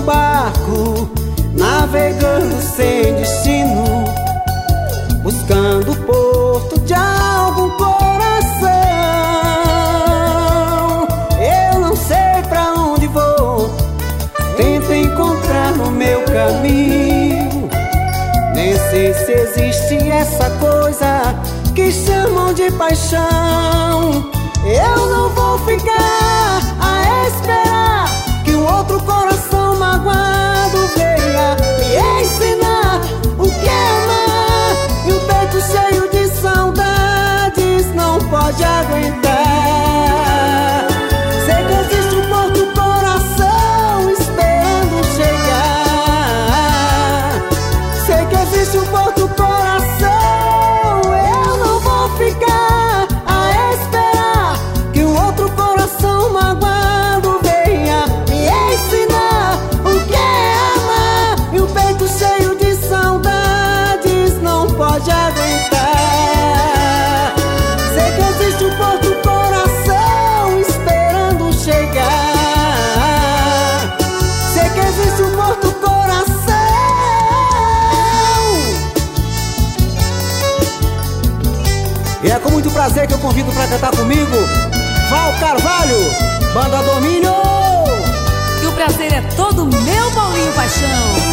barco, navegando sem destino, buscando o porto de algum coração. Eu não sei pra onde vou, tento encontrar no meu caminho. Nem sei se existe essa coisa que chamam de paixão. Eu não vou ficar a esperar que um outro coração magoado venha me ensinar o que é amar. E o peito cheio de saudades não pode aguentar. Sei que existe um outro coração esperando chegar. Sei que existe um outro coração. Eu não vou ficar a esperar que um outro coração magoado venha me ensinar o que é amar. E o peito cheio de saudades não pode aguentar. Sei que existe um outro coração esperando chegar. Sei que existe um outro coração. E é com muito prazer que eu convido pra cantar comigo Val Carvalho, Banda Domínio. E o prazer é todo meu, Paulinho Paixão.